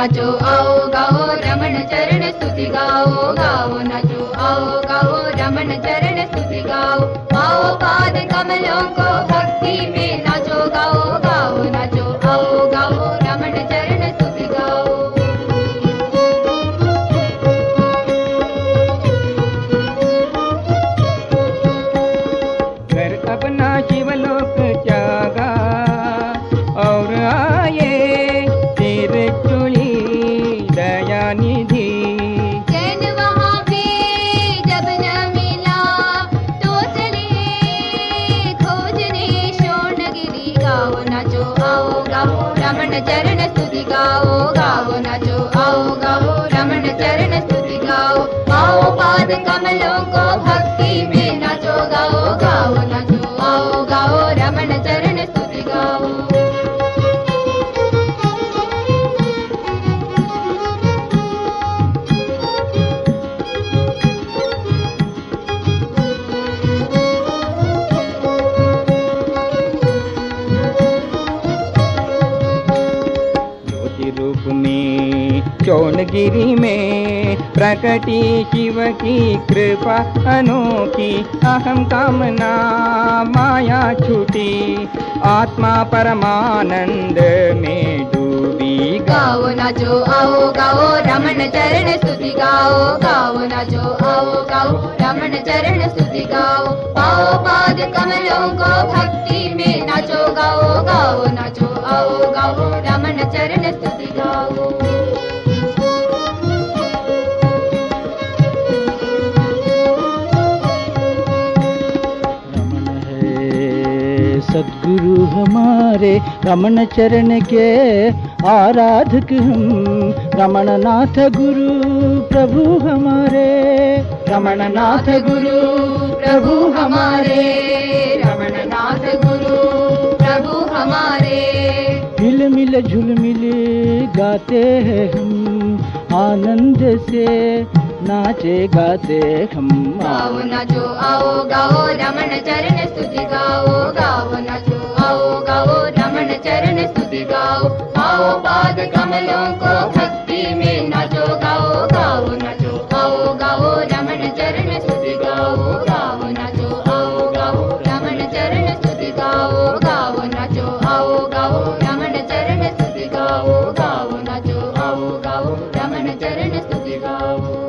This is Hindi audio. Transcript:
नाचो आओ गाओ रमण चरण स्तुति गाओ गाओ नाचो आओ गाओ रमण चरण स्तुति गाओ आओ पाद कमलों को भक्ति में नाचो गाओ गाओ नाचो आओ गाओ रमण चरण स्तुति गाओ। घर अपना शिवलोक जागा और आए सिर चुड़ी दया निधि। चैन वहाँ भी जब न मिला तो चले खोजने शोणगिरी गाओ नाचो आओ गाओ रमण चरण स्तुति गाओ गाओ नाचो आओ गाओ रमण चरण स्तुति गाओ आओ पाद कमलों को भक्ति में नाचो गाओ गाओ नाचो आओ गाओ रमण चरण स्तुति गाओ। ज्योति रूप में चौनगिरी में प्रकटी शिव की कृपा अनोखी। अहम कामना माया छूटी आत्मा परमानंद में डूबी। गाओ नाचो आओ गाओ रमण चरण स्तुति गाओ गाओ नाचो आओ गाओ रमण चरण स्तुति गाओ आओ पाद कमलों को भक्ति में नाचो गाओ गाओ नाचो आओ गाओ रमण चरण स्तुति गाओ। रमण है सद्गुरु हमारे रमण चरण के आराधक हम। रमण नाथ गुरु प्रभु हमारे रमण नाथ गुरु प्रभु हमारे रमण नाथ गुरु प्रभु हमारे। हिल मिल झुल मिल गाते हैं हम आनंद से नाचे गाते हम। गाओ नाचो आओ गाओ रमण चरण स्तुति गाओ गाओ नाचो आओ गाओ रमण चरण स्तुति गाओ आओ पाद कमलों को भक्ति में नाचो गाओ गाओ नाचो आओ गाओ रमण चरण स्तुति गाओ गाओ नाचो आओ गाओ रमण चरण स्तुति गाओ गाओ नाचो आओ गाओ रमण चरण स्तुति गाओ गाओ नाचो आओ गाओ रमण चरण स्तुति गाओ।